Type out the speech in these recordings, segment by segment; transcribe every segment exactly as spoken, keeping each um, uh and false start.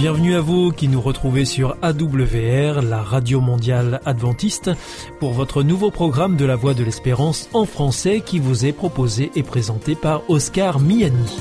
Bienvenue à vous qui nous retrouvez sur A W R, la radio mondiale adventiste, pour votre nouveau programme de la Voix de l'Espérance en français qui vous est proposé et présenté par Oscar Miani.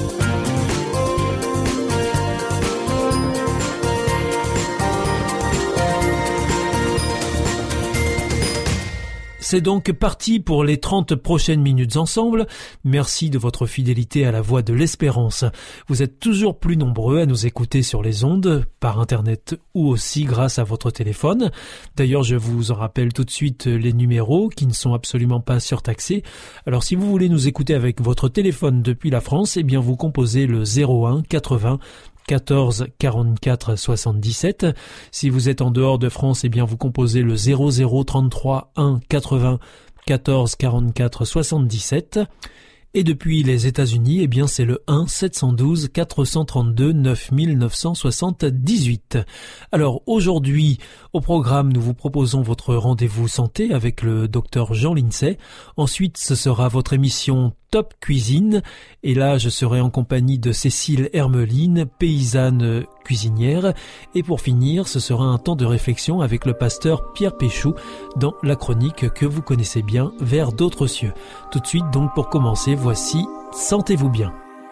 C'est donc parti pour les trente prochaines minutes ensemble. Merci de votre fidélité à la Voix de l'Espérance. Vous êtes toujours plus nombreux à nous écouter sur les ondes, par Internet ou aussi grâce à votre téléphone. D'ailleurs, je vous en rappelle tout de suite les numéros qui ne sont absolument pas surtaxés. Alors si vous voulez nous écouter avec votre téléphone depuis la France, eh bien vous composez le zéro un quatre-vingts quatorze quarante-quatre soixante-dix-sept. Si vous êtes en dehors de France, eh bien vous composez le zéro zéro trente-trois un quatre-vingts quatorze quarante-quatre soixante-dix-sept. Et depuis les États-Unis, eh bien c'est le un sept un deux quatre trois deux neuf neuf sept huit. Alors aujourd'hui, au programme, nous vous proposons votre rendez-vous santé avec le docteur Jean Lindsay. Ensuite, ce sera votre émission Top Cuisine. Et là, je serai en compagnie de Cécile Hermeline, paysanne cuisinière. Et pour finir, ce sera un temps de réflexion avec le pasteur Pierre Péchou dans la chronique que vous connaissez bien, Vers d'autres cieux. Tout de suite, donc pour commencer, voici Sentez-vous bien.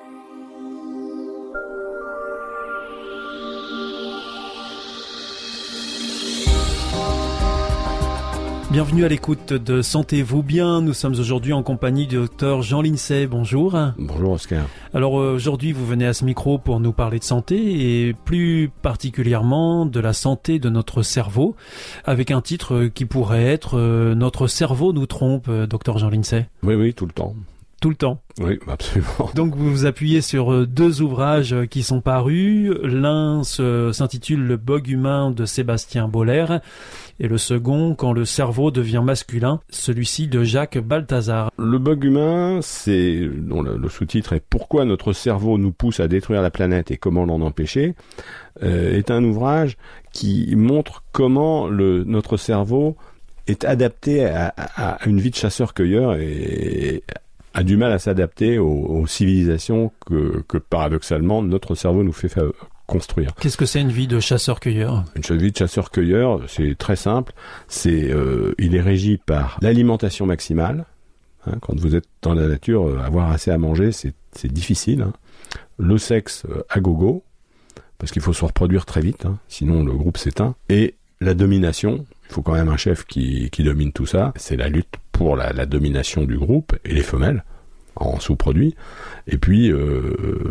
Bienvenue à l'écoute de Sentez-vous bien. Nous sommes aujourd'hui en compagnie du docteur Jean Lindsay. Bonjour. Bonjour Oscar. Alors aujourd'hui, vous venez à ce micro pour nous parler de santé et plus particulièrement de la santé de notre cerveau, avec un titre qui pourrait être « Notre cerveau nous trompe », docteur Jean Lindsay. Oui, oui, tout le temps. Tout le temps. Oui, absolument. Donc vous vous appuyez sur deux ouvrages qui sont parus. L'un se, s'intitule « Le bug humain » de Sébastien Boller et le second « Quand le cerveau devient masculin », celui-ci de Jacques Balthazar. Le bug humain, c'est dont le, le sous-titre est « Pourquoi notre cerveau nous pousse à détruire la planète et comment l'en empêcher ?» euh, est un ouvrage qui montre comment le, notre cerveau est adapté à, à, à une vie de chasseur-cueilleur et a du mal à s'adapter aux, aux civilisations que, que paradoxalement notre cerveau nous fait faire construire. Qu'est-ce que c'est une vie de chasseur-cueilleur ? Une vie de chasseur-cueilleur, c'est très simple. C'est, euh, il est régi par l'alimentation maximale. Hein, quand vous êtes dans la nature, euh, avoir assez à manger, c'est, c'est difficile. Hein. Le sexe euh, à gogo, parce qu'il faut se reproduire très vite, hein, sinon le groupe s'éteint. Et la domination, il faut quand même un chef qui, qui domine tout ça. C'est la lutte pour la, la domination du groupe et les femelles en sous-produits. Et puis euh,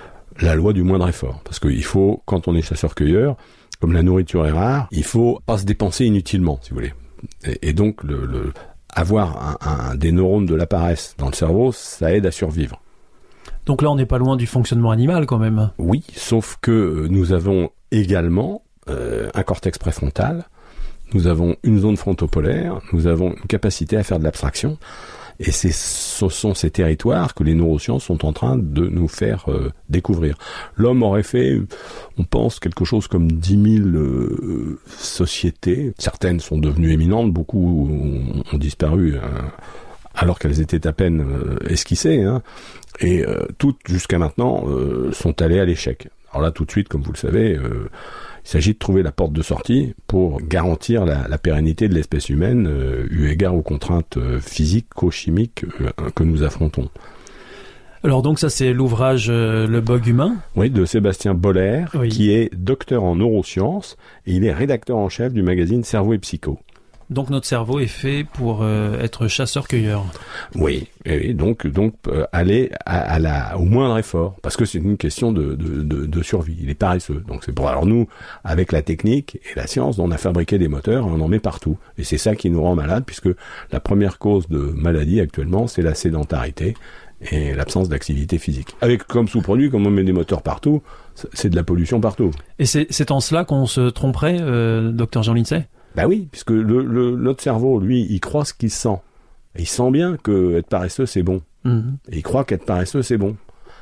la loi du moindre effort, parce qu'il faut, quand on est chasseur-cueilleur, comme la nourriture est rare, il faut pas se dépenser inutilement, si vous voulez. Et, et donc le, le, avoir un, un, des neurones de la paresse dans le cerveau, ça aide à survivre. Donc là, on n'est pas loin du fonctionnement animal quand même. Oui, sauf que nous avons également euh, un cortex préfrontal. Nous avons une zone frontopolaire, nous avons une capacité à faire de l'abstraction, et c'est, ce sont ces territoires que les neurosciences sont en train de nous faire euh, découvrir. L'homme aurait fait, on pense, quelque chose comme dix mille euh, sociétés. Certaines sont devenues éminentes, beaucoup ont, ont disparu hein, alors qu'elles étaient à peine euh, esquissées, hein, et euh, toutes, jusqu'à maintenant, euh, sont allées à l'échec. Alors là, tout de suite, comme vous le savez, euh, il s'agit de trouver la porte de sortie pour garantir la, la pérennité de l'espèce humaine, euh, eu égard aux contraintes euh, physico-chimiques euh, que nous affrontons. Alors donc ça, c'est l'ouvrage euh, Le bug humain ? Oui, de Sébastien Boller, oui. Qui est docteur en neurosciences, et il est rédacteur en chef du magazine Cerveau et Psycho. Donc notre cerveau est fait pour euh, être chasseur-cueilleur. Oui, et donc donc euh, aller à, à la au moindre effort, parce que c'est une question de, de de de survie. Il est paresseux, donc c'est pour. Alors nous, avec la technique et la science, on a fabriqué des moteurs, et on en met partout, et c'est ça qui nous rend malades, puisque la première cause de maladie actuellement, c'est la sédentarité et l'absence d'activité physique. Avec comme sous-produit, comme on met des moteurs partout, c'est de la pollution partout. Et c'est c'est en cela qu'on se tromperait, euh, docteur Jean Lindsay ? Ben oui, puisque le, le, notre cerveau, lui, il croit ce qu'il sent. Et il sent bien que être paresseux, c'est bon. Mmh. Et il croit qu'être paresseux, c'est bon.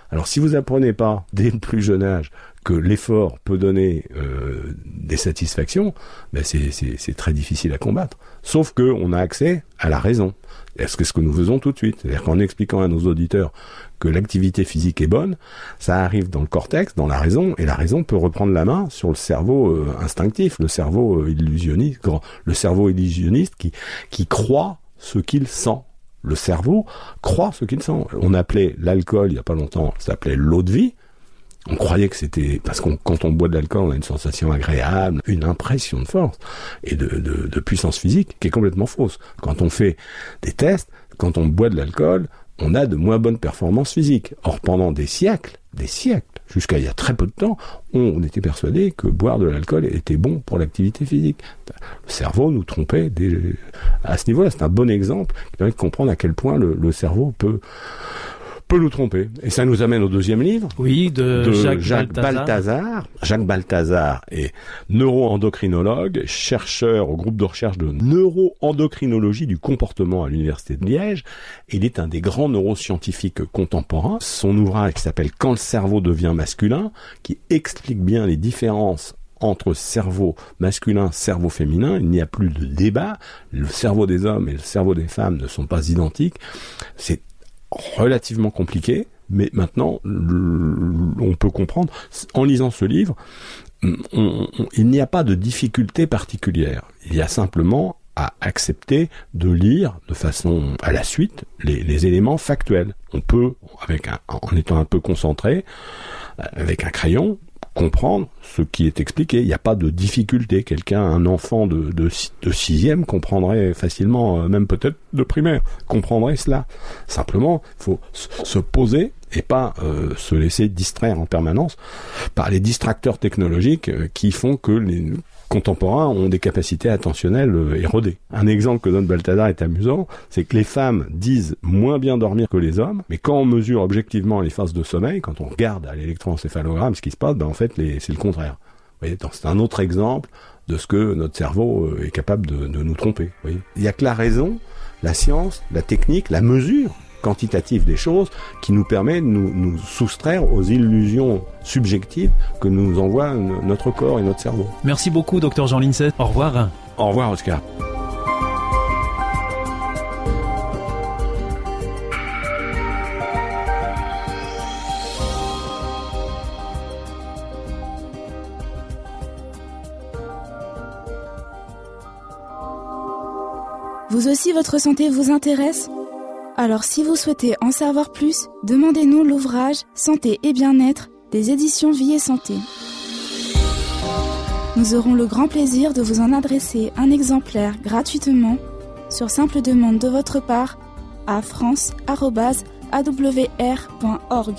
Alors si vous apprenez pas dès le plus jeune âge que l'effort peut donner euh, des satisfactions, ben c'est, c'est, c'est très difficile à combattre. Sauf que on a accès à la raison. Est-ce que ce que nous faisons tout de suite, c'est-à-dire qu'en expliquant à nos auditeurs que l'activité physique est bonne, ça arrive dans le cortex, dans la raison, et la raison peut reprendre la main sur le cerveau euh, instinctif, le cerveau euh, illusionniste, le cerveau illusionniste qui qui croit ce qu'il sent. Le cerveau croit ce qu'il sent. On appelait l'alcool il y a pas longtemps, ça s'appelait l'eau de vie. On croyait que c'était parce qu'on quand on boit de l'alcool, on a une sensation agréable, une impression de force et de, de, de puissance physique qui est complètement fausse. Quand on fait des tests, quand on boit de l'alcool, on a de moins bonnes performances physiques. Or, pendant des siècles, des siècles, jusqu'à il y a très peu de temps, on était persuadé que boire de l'alcool était bon pour l'activité physique. Le cerveau nous trompait des... à ce niveau-là. C'est un bon exemple qui permet de comprendre à quel point le, le cerveau peut peut nous tromper. Et ça nous amène au deuxième livre. Oui, de, de Jacques, Jacques Balthazar. Balthazar. Jacques Balthazar est neuroendocrinologue, chercheur au groupe de recherche de neuroendocrinologie du comportement à l'université de Liège. Il est un des grands neuroscientifiques contemporains. Son ouvrage qui s'appelle « Quand le cerveau devient masculin », qui explique bien les différences entre cerveau masculin, cerveau féminin. Il n'y a plus de débat. Le cerveau des hommes et le cerveau des femmes ne sont pas identiques. C'est relativement compliqué, mais maintenant, on peut comprendre. En lisant ce livre, on, on, il n'y a pas de difficulté particulière. Il y a simplement à accepter de lire de façon à la suite les, les éléments factuels. On peut, avec un, en étant un peu concentré, avec un crayon, comprendre ce qui est expliqué. Il n'y a pas de difficulté. Quelqu'un, un enfant de, de, de sixième comprendrait facilement, même peut-être de primaire, comprendrait cela. Simplement, il faut se poser et pas euh, se laisser distraire en permanence par les distracteurs technologiques euh, qui font que les contemporains ont des capacités attentionnelles euh, érodées. Un exemple que donne Balthazar est amusant, c'est que les femmes disent moins bien dormir que les hommes, mais quand on mesure objectivement les phases de sommeil, quand on regarde à l'électroencéphalogramme ce qui se passe, ben en fait les, c'est le contraire. Vous voyez, c'est un autre exemple de ce que notre cerveau euh, est capable de, de nous tromper. Vous voyez. Il n'y a que la raison, la science, la technique, la mesure quantitative des choses qui nous permet de nous, nous soustraire aux illusions subjectives que nous envoie notre corps et notre cerveau. Merci beaucoup, docteur Jean Lincet. Au revoir. Au revoir, Oscar. Vous aussi, votre santé vous intéresse ? Alors si vous souhaitez en savoir plus, demandez-nous l'ouvrage Santé et bien-être des éditions Vie et Santé. Nous aurons le grand plaisir de vous en adresser un exemplaire gratuitement sur simple demande de votre part à france arobase a w r point org.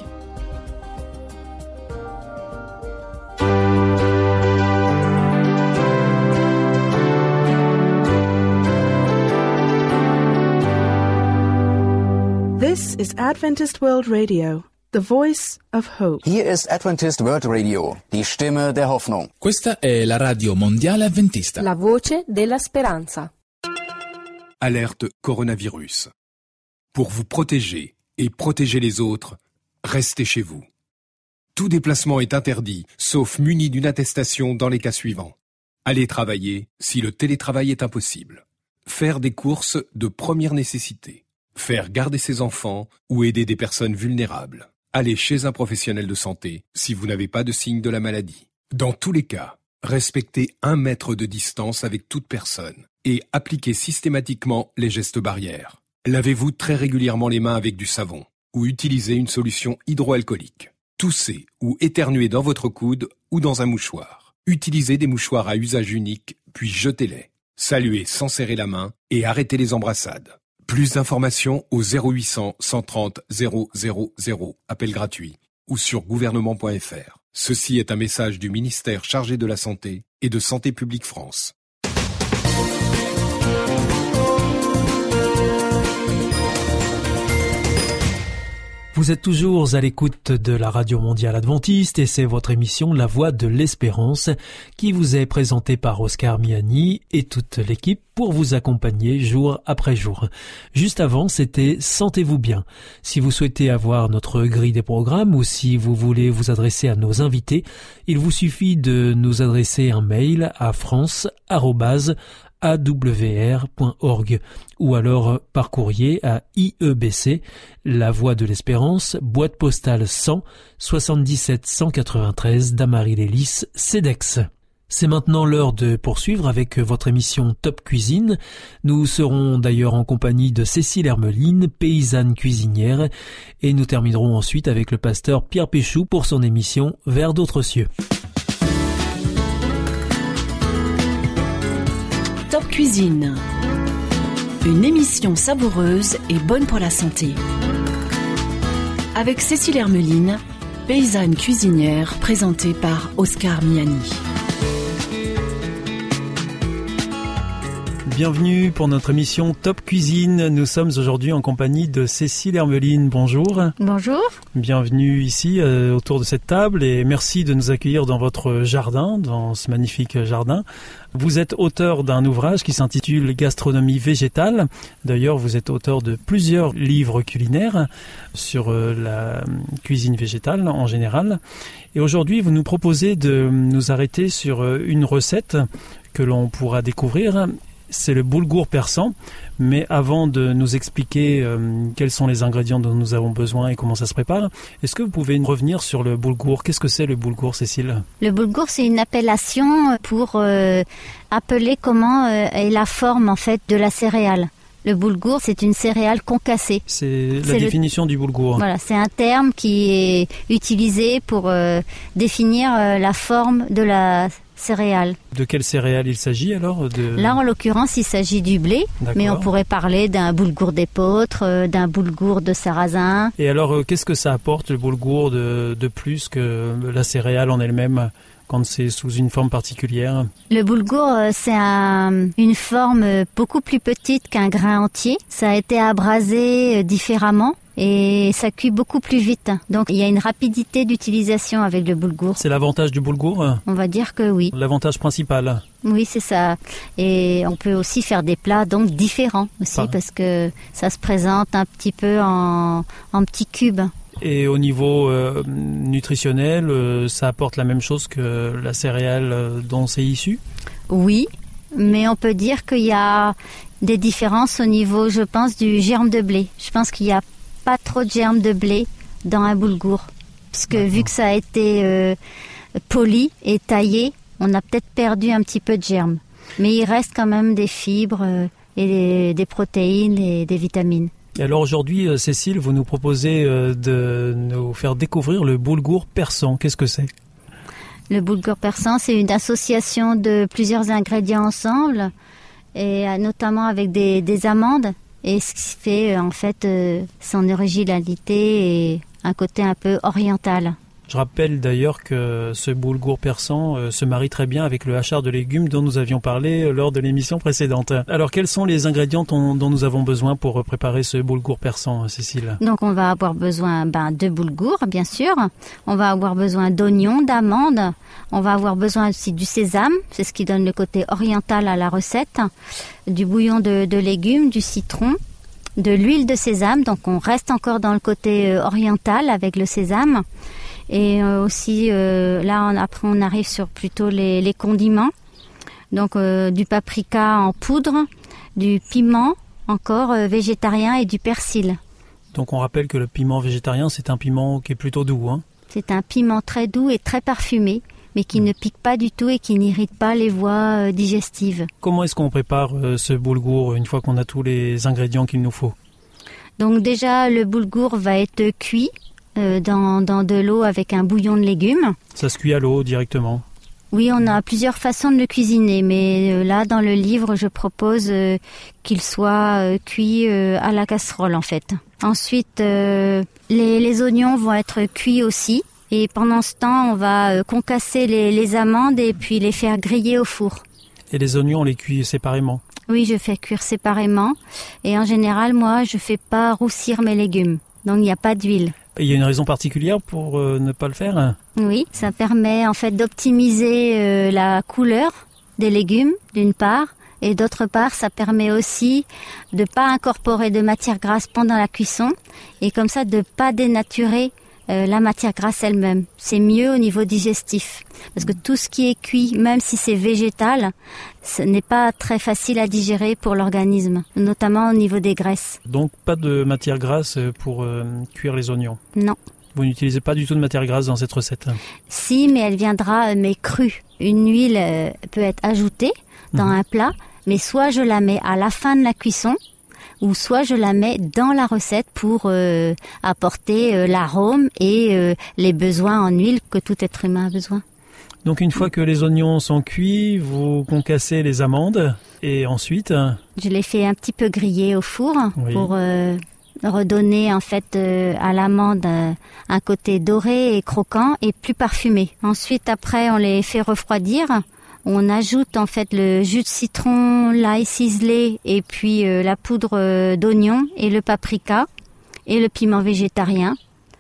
This is Adventist World Radio, the voice of hope. Hier ist Adventist World Radio, die Stimme der Hoffnung. Questa è la radio mondiale adventista. La voce della speranza. Alerte coronavirus. Pour vous protéger et protéger les autres, restez chez vous. Tout déplacement est interdit, sauf muni d'une attestation dans les cas suivants. Aller travailler si le télétravail est impossible. Faire des courses de première nécessité. Faire garder ses enfants ou aider des personnes vulnérables. Aller chez un professionnel de santé si vous n'avez pas de signe de la maladie. Dans tous les cas, respectez un mètre de distance avec toute personne et appliquez systématiquement les gestes barrières. Lavez-vous très régulièrement les mains avec du savon ou utilisez une solution hydroalcoolique. Toussez ou éternuez dans votre coude ou dans un mouchoir. Utilisez des mouchoirs à usage unique puis jetez-les. Saluez sans serrer la main et arrêtez les embrassades. Plus d'informations au zéro huit cents, cent trente, zéro zéro zéro, appel gratuit, ou sur gouvernement point f r. Ceci est un message du ministère chargé de la Santé et de Santé publique France. Vous êtes toujours à l'écoute de la Radio Mondiale Adventiste et c'est votre émission La Voix de l'Espérance qui vous est présentée par Oscar Miani et toute l'équipe pour vous accompagner jour après jour. Juste avant, c'était Sentez-vous bien. Si vous souhaitez avoir notre grille des programmes ou si vous voulez vous adresser à nos invités, il vous suffit de nous adresser un mail à france arobase a w r point org ou alors par courrier à I E B C, La Voix de l'Espérance, boîte postale cent, soixante-dix-sept cent quatre-vingt-treize d'Amarie-Lélis, Cedex. C'est maintenant l'heure de poursuivre avec votre émission Top Cuisine. Nous serons d'ailleurs en compagnie de Cécile Hermeline, paysanne cuisinière, et nous terminerons ensuite avec le pasteur Pierre Péchou pour son émission Vers d'autres cieux. Top Cuisine, une émission savoureuse et bonne pour la santé. Avec Cécile Hermeline, paysanne cuisinière, présentée par Oscar Miani. Bienvenue pour notre émission Top Cuisine. Nous sommes aujourd'hui en compagnie de Cécile Hermeline. Bonjour. Bonjour. Bienvenue ici euh, autour de cette table et merci de nous accueillir dans votre jardin, dans ce magnifique jardin. Vous êtes auteur d'un ouvrage qui s'intitule Gastronomie végétale. D'ailleurs, vous êtes auteur de plusieurs livres culinaires sur euh, la cuisine végétale en général. Et aujourd'hui, vous nous proposez de nous arrêter sur euh, une recette que l'on pourra découvrir. C'est le boulgour persan, mais avant de nous expliquer euh, quels sont les ingrédients dont nous avons besoin et comment ça se prépare, est-ce que vous pouvez revenir sur le boulgour ? Qu'est-ce que c'est le boulgour, Cécile ? Le boulgour, c'est une appellation pour euh, appeler comment euh, est la forme en fait de la céréale. Le boulgour, c'est une céréale concassée. C'est la c'est définition le... du boulgour. Voilà, c'est un terme qui est utilisé pour euh, définir euh, la forme de la céréale. De quelle céréale il s'agit alors de... Là, en l'occurrence, il s'agit du blé, D'accord. Mais on pourrait parler d'un boulgour d'épeautre, euh, d'un boulgour de sarrasin. Et alors, euh, qu'est-ce que ça apporte, le boulgour, de, de plus que la céréale en elle-même quand c'est sous une forme particulière ? Le boulgour, euh, c'est un, une forme beaucoup plus petite qu'un grain entier. Ça a été abrasé euh, différemment. Et ça cuit beaucoup plus vite. Donc il y a une rapidité d'utilisation avec le boulgour. C'est l'avantage du boulgour ? On va dire que oui. L'avantage principal ? Oui, c'est ça. Et on peut aussi faire des plats donc différents aussi Par... parce que ça se présente un petit peu en, en petits cubes. Et au niveau euh, nutritionnel, euh, ça apporte la même chose que la céréale euh, dont c'est issu ? Oui, mais on peut dire qu'il y a des différences au niveau, je pense, du germe de blé. Je pense qu'il y a pas trop de germes de blé dans un boulgour. Parce que vu que ça a été euh, poli et taillé, on a peut-être perdu un petit peu de germes. Mais il reste quand même des fibres euh, et des, des protéines et des vitamines. Et alors aujourd'hui, Cécile, vous nous proposez euh, de nous faire découvrir le boulgour persan. Qu'est-ce que c'est ? Le boulgour persan, c'est une association de plusieurs ingrédients ensemble, et euh, notamment avec des, des amandes. Et ce qui fait en fait euh, son originalité et un côté un peu oriental. Je rappelle d'ailleurs que ce boulgour persan euh, se marie très bien avec le hachard de légumes dont nous avions parlé euh, lors de l'émission précédente. Alors quels sont les ingrédients dont, dont nous avons besoin pour préparer ce boulgour persan, Cécile ? Donc on va avoir besoin ben, de boulgour bien sûr, on va avoir besoin d'oignons, d'amandes, on va avoir besoin aussi du sésame, c'est ce qui donne le côté oriental à la recette, du bouillon de, de légumes, du citron, de l'huile de sésame, donc on reste encore dans le côté euh, oriental avec le sésame. Et euh, aussi, euh, là, on, après, on arrive sur plutôt les, les condiments. Donc, euh, du paprika en poudre, du piment encore euh, végétarien et du persil. Donc, on rappelle que le piment végétarien, c'est un piment qui est plutôt doux, hein ? C'est un piment très doux et très parfumé, mais qui mmh. ne pique pas du tout et qui n'irrite pas les voies euh, digestives. Comment est-ce qu'on prépare euh, ce boulgour une fois qu'on a tous les ingrédients qu'il nous faut ? Donc, déjà, le boulgour va être cuit. Euh, dans, dans de l'eau avec un bouillon de légumes. Ça se cuit à l'eau directement ? Oui, on a plusieurs façons de le cuisiner, mais euh, là, dans le livre, je propose euh, qu'il soit euh, cuit euh, à la casserole, en fait. Ensuite, euh, les, les oignons vont être cuits aussi, et pendant ce temps, on va euh, concasser les, les amandes et puis les faire griller au four. Et les oignons, on les cuit séparément ? Oui, je fais cuire séparément, et en général, moi, je fais pas roussir mes légumes. Donc, il n'y a pas d'huile. Et il y a une raison particulière pour euh, ne pas le faire ? Oui, ça permet en fait d'optimiser euh, la couleur des légumes, d'une part, et d'autre part, ça permet aussi de pas incorporer de matière grasse pendant la cuisson, et comme ça de pas dénaturer euh, la matière grasse elle-même. C'est mieux au niveau digestif, parce que tout ce qui est cuit, même si c'est végétal, ce n'est pas très facile à digérer pour l'organisme, notamment au niveau des graisses. Donc pas de matière grasse pour euh, cuire les oignons ? Non. Vous n'utilisez pas du tout de matière grasse dans cette recette ? Si, mais elle viendra, mais crue. Une huile euh, peut être ajoutée dans mmh. un plat, mais soit je la mets à la fin de la cuisson, ou soit je la mets dans la recette pour euh, apporter euh, l'arôme et euh, les besoins en huile que tout être humain a besoin. Donc une fois que les oignons sont cuits, vous concassez les amandes et ensuite... Je les fais un petit peu griller au four oui. pour euh, redonner en fait euh, à l'amande euh, un côté doré et croquant et plus parfumé. Ensuite après on les fait refroidir. On ajoute en fait le jus de citron, l'ail ciselé et puis euh, la poudre euh, d'oignon et le paprika et le piment végétarien.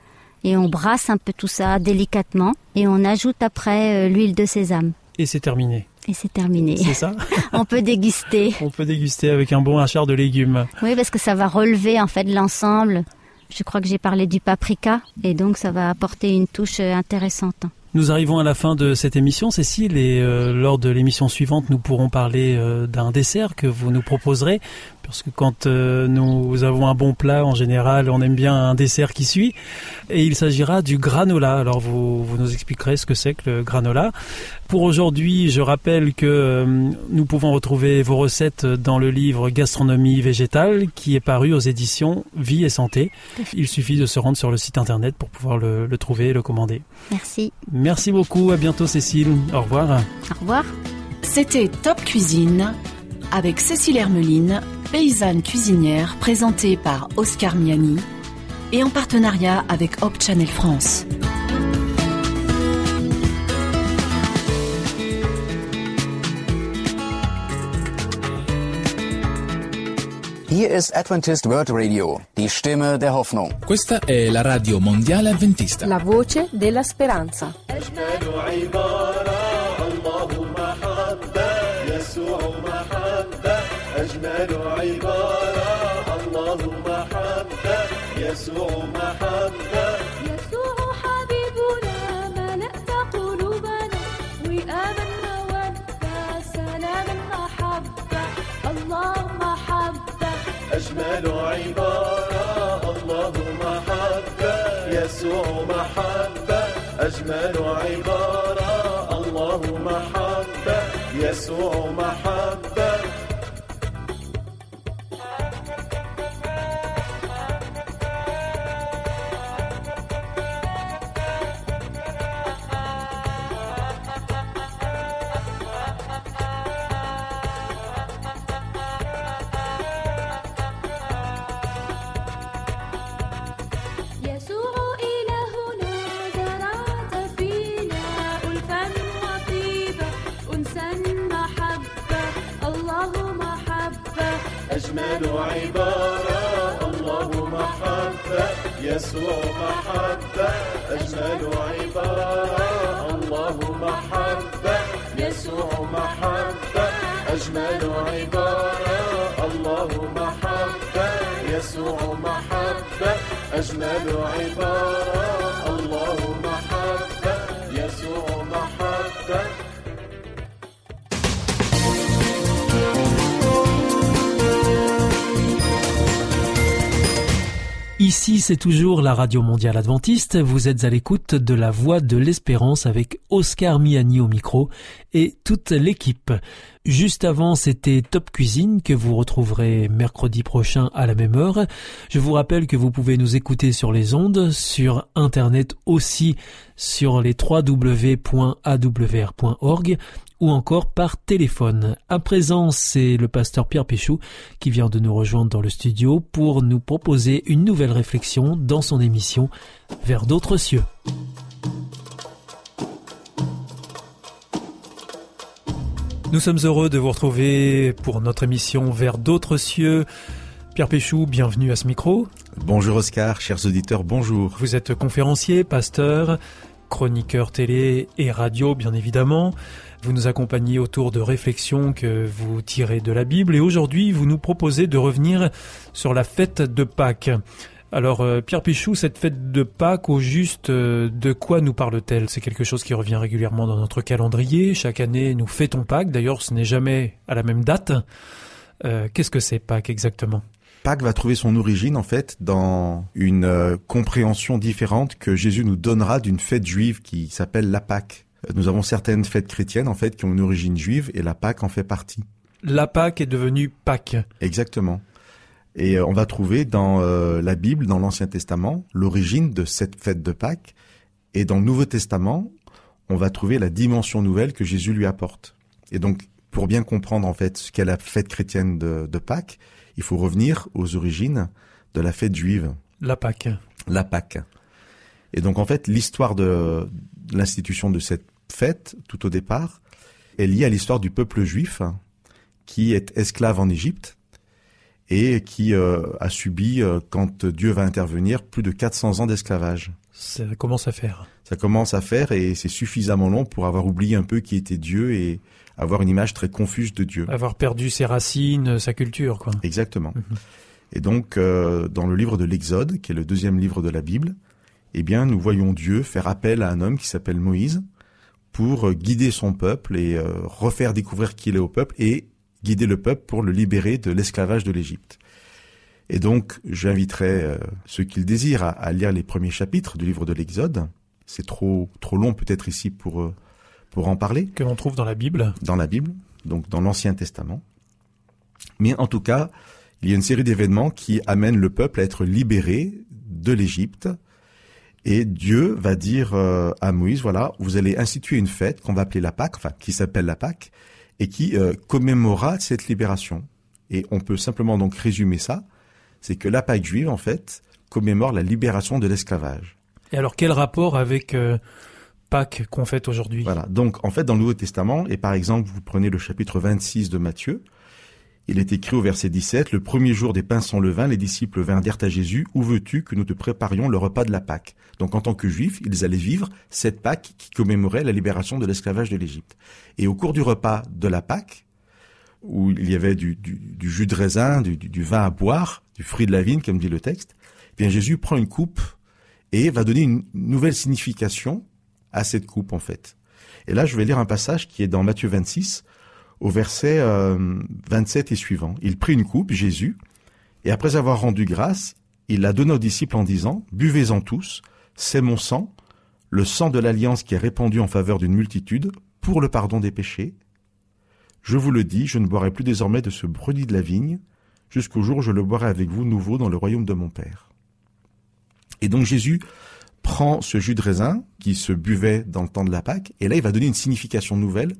Et on brasse un peu tout ça délicatement et on ajoute après euh, l'huile de sésame. Et c'est terminé. Et c'est terminé. C'est ça ? On peut déguster. On peut déguster avec un bon hachard de légumes. Oui, parce que ça va relever en fait l'ensemble. Je crois que j'ai parlé du paprika et donc ça va apporter une touche intéressante. Nous arrivons à la fin de cette émission, Cécile, et euh, lors de l'émission suivante, nous pourrons parler euh, d'un dessert que vous nous proposerez, parce que quand euh, nous avons un bon plat, en général, on aime bien un dessert qui suit, et il s'agira du granola. Alors vous, vous nous expliquerez ce que c'est que le granola. Pour aujourd'hui, je rappelle que euh, nous pouvons retrouver vos recettes dans le livre Gastronomie végétale, qui est paru aux éditions Vie et Santé. Il suffit de se rendre sur le site internet pour pouvoir le, le trouver et le commander. Merci. Merci beaucoup, à bientôt Cécile. Au revoir. Au revoir. C'était Top Cuisine avec Cécile Hermeline, paysanne cuisinière, présentée par Oscar Miani et en partenariat avec Hope Channel France. Hier ist Adventist World Radio, die Stimme der Hoffnung. Questa è la radio mondiale avventista. La voce della speranza. أجمل عبارة الله محبة يسوع محبة أجمل عبارة الله محبة يسوع محبة أجمل عبارة الله محبة يسوع محبة أجمل عبارة الله محبة يسوع محبة أجمل عبارة الله محبة يسوع محبة أجمل عبارة الله محبة يسوع محبة. Ici, c'est toujours la Radio Mondiale Adventiste. Vous êtes à l'écoute de la Voix de l'Espérance avec Oscar Miani au micro et toute l'équipe. Juste avant, c'était Top Cuisine que vous retrouverez mercredi prochain à la même heure. Je vous rappelle que vous pouvez nous écouter sur les ondes, sur Internet aussi, sur les w w w point a w r point org ou encore par téléphone. À présent, c'est le pasteur Pierre Péchou qui vient de nous rejoindre dans le studio pour nous proposer une nouvelle réflexion dans son émission Vers d'autres cieux. Nous sommes heureux de vous retrouver pour notre émission Vers d'autres cieux. Pierre Péchou, bienvenue à ce micro. Bonjour Oscar, chers auditeurs, bonjour. Vous êtes conférencier, pasteur, chroniqueur télé et radio bien évidemment. Vous nous accompagnez autour de réflexions que vous tirez de la Bible et aujourd'hui vous nous proposez de revenir sur la fête de Pâques. Alors euh, Pierre Pichou, cette fête de Pâques, au juste, euh, de quoi nous parle-t-elle ? C'est quelque chose qui revient régulièrement dans notre calendrier. Chaque année, nous fêtons Pâques. D'ailleurs, ce n'est jamais à la même date. Euh, qu'est-ce que c'est Pâques exactement ? Pâques va trouver son origine en fait dans une euh, compréhension différente que Jésus nous donnera d'une fête juive qui s'appelle la Pâque. Nous avons certaines fêtes chrétiennes en fait qui ont une origine juive et la Pâque en fait partie. La Pâque est devenue Pâques. Exactement. Et euh, on va trouver dans euh, la Bible, dans l'Ancien Testament, l'origine de cette fête de Pâques. Et dans le Nouveau Testament, on va trouver la dimension nouvelle que Jésus lui apporte. Et donc, pour bien comprendre en fait ce qu'est la fête chrétienne de, de Pâques, il faut revenir aux origines de la fête juive. La Pâque. La Pâque. Et donc en fait, l'histoire de l'institution de cette fête, tout au départ, est liée à l'histoire du peuple juif qui est esclave en Égypte et qui euh, a subi, euh, quand Dieu va intervenir, plus de quatre cents ans d'esclavage. Ça commence à faire. Ça commence à faire et c'est suffisamment long pour avoir oublié un peu qui était Dieu et avoir une image très confuse de Dieu. Avoir perdu ses racines, sa culture, quoi. Exactement. Mm-hmm. Et donc, euh, dans le livre de l'Exode, qui est le deuxième livre de la Bible, eh bien, nous voyons Dieu faire appel à un homme qui s'appelle Moïse pour guider son peuple et euh, refaire découvrir qui il est au peuple et guider le peuple pour le libérer de l'esclavage de l'Égypte. Et donc, j'inviterai euh, ceux qui le désirent à, à lire les premiers chapitres du livre de l'Exode. C'est trop trop long peut-être ici pour euh, pour en parler. Que l'on trouve dans la Bible. Dans la Bible, donc dans l'Ancien Testament. Mais en tout cas, il y a une série d'événements qui amènent le peuple à être libéré de l'Égypte. Et Dieu va dire euh, à Moïse, voilà, vous allez instituer une fête qu'on va appeler la Pâque, enfin qui s'appelle la Pâque, et qui euh, commémorera cette libération. Et on peut simplement donc résumer ça, c'est que la Pâque juive, en fait, commémore la libération de l'esclavage. Et alors, quel rapport avec euh, Pâques qu'on fête aujourd'hui ? Voilà, donc en fait, dans le Nouveau Testament, et par exemple, vous prenez le chapitre vingt-six de Matthieu, il est écrit au verset dix-sept, « Le premier jour des pains sans levain, les disciples vinrent dire à Jésus, « Où veux-tu que nous te préparions le repas de la Pâque ?» Donc en tant que juifs, ils allaient vivre cette Pâque qui commémorait la libération de l'esclavage de l'Égypte. Et au cours du repas de la Pâque, où il y avait du, du, du jus de raisin, du, du, du vin à boire, du fruit de la vigne, comme dit le texte, eh bien Jésus prend une coupe et va donner une nouvelle signification à cette coupe en fait. Et là, je vais lire un passage qui est dans Matthieu vingt-six, au verset euh, vingt-sept et suivant. Il prit une coupe, Jésus, et après avoir rendu grâce, il la donna aux disciples en disant, « Buvez-en tous, c'est mon sang, le sang de l'alliance qui est répandu en faveur d'une multitude, pour le pardon des péchés. Je vous le dis, je ne boirai plus désormais de ce produit de la vigne, jusqu'au jour où je le boirai avec vous nouveau dans le royaume de mon Père. » Et donc Jésus prend ce jus de raisin qui se buvait dans le temps de la Pâque, et là il va donner une signification nouvelle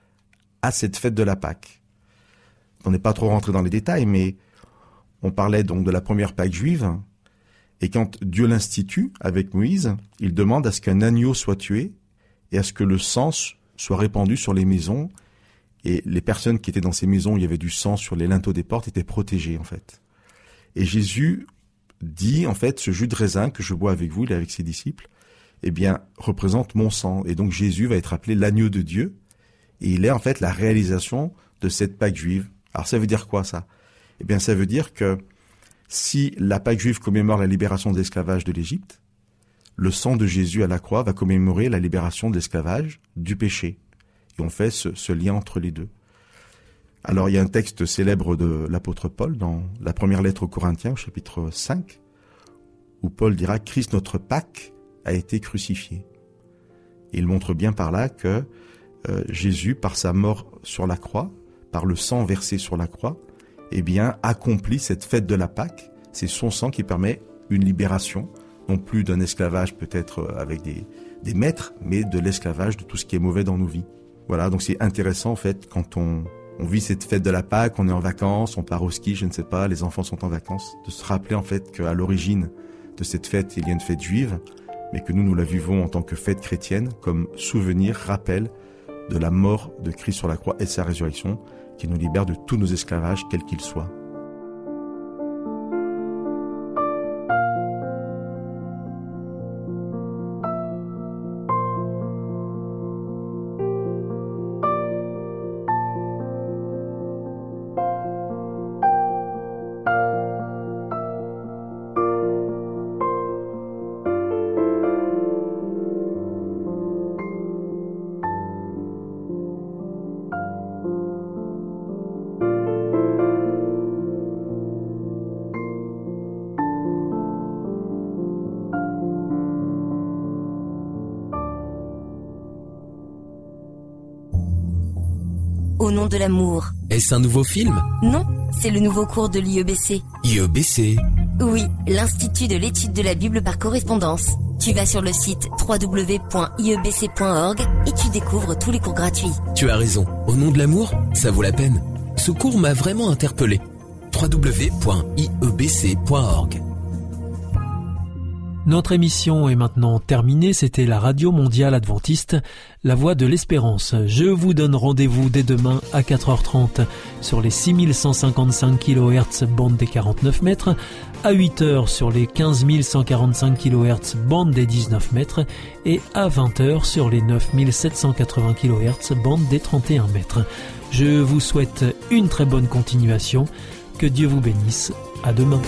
à cette fête de la Pâque. On n'est pas trop rentré dans les détails, mais on parlait donc de la première Pâque juive, et quand Dieu l'institue avec Moïse, il demande à ce qu'un agneau soit tué, et à ce que le sang soit répandu sur les maisons, et les personnes qui étaient dans ces maisons où il y avait du sang sur les linteaux des portes étaient protégées, en fait. Et Jésus dit, en fait, ce jus de raisin que je bois avec vous, il est avec ses disciples, eh bien, représente mon sang. Et donc Jésus va être appelé l'agneau de Dieu, et il est en fait la réalisation de cette Pâque juive. Alors ça veut dire quoi ça ? Eh bien ça veut dire que si la Pâque juive commémore la libération de l'esclavage de l'Égypte, le sang de Jésus à la croix va commémorer la libération de l'esclavage du péché. Et on fait ce, ce lien entre les deux. Alors il y a un texte célèbre de l'apôtre Paul dans la première lettre aux Corinthiens, au chapitre cinq, où Paul dira « Christ notre Pâque a été crucifié ». Et il montre bien par là que Euh, Jésus, par sa mort sur la croix, par le sang versé sur la croix, eh bien, accomplit cette fête de la Pâque. C'est son sang qui permet une libération, non plus d'un esclavage peut-être avec des, des maîtres, mais de l'esclavage de tout ce qui est mauvais dans nos vies. Voilà, donc c'est intéressant en fait quand on, on vit cette fête de la Pâque, on est en vacances, on part au ski, je ne sais pas, les enfants sont en vacances, de se rappeler en fait qu'à l'origine de cette fête, il y a une fête juive, mais que nous, nous la vivons en tant que fête chrétienne, comme souvenir, rappel de la mort de Christ sur la croix et de sa résurrection, qui nous libère de tous nos esclavages, quels qu'ils soient. Au nom de l'amour. Est-ce un nouveau film? Non, c'est le nouveau cours de l'I E B C. I E B C? Oui, l'Institut de l'étude de la Bible par correspondance. Tu vas sur le site w w w point i e b c point org et tu découvres tous les cours gratuits. Tu as raison. Au nom de l'amour, ça vaut la peine. Ce cours m'a vraiment interpellé. w w w point i e b c point org. Notre émission est maintenant terminée. C'était la Radio Mondiale Adventiste, la voix de l'espérance. Je vous donne rendez-vous dès demain à quatre heures trente sur les six mille cent cinquante-cinq kilohertz bande des quarante-neuf mètres, à huit heures sur les quinze mille cent quarante-cinq kilohertz bande des dix-neuf mètres et à vingt heures sur les neuf mille sept cent quatre-vingts kilohertz bande des trente et un mètres. Je vous souhaite une très bonne continuation. Que Dieu vous bénisse. À demain.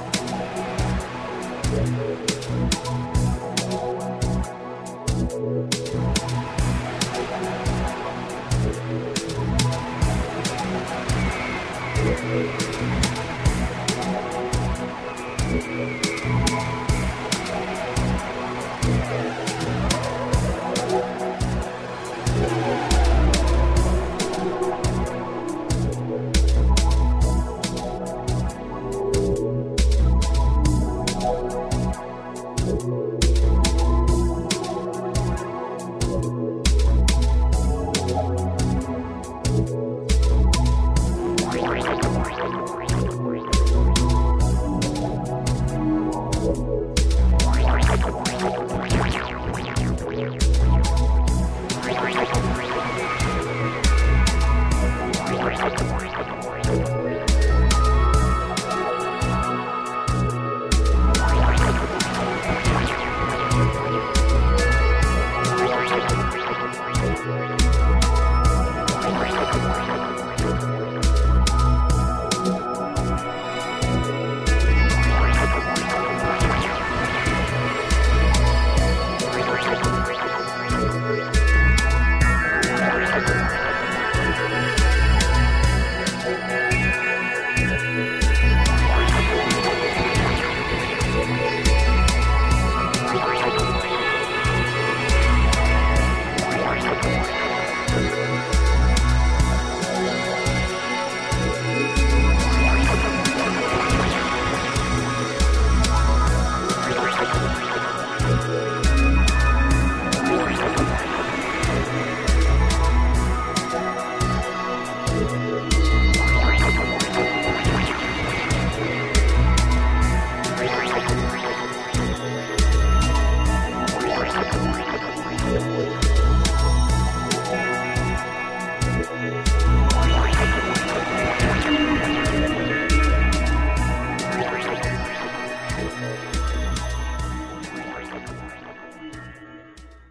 Thank you.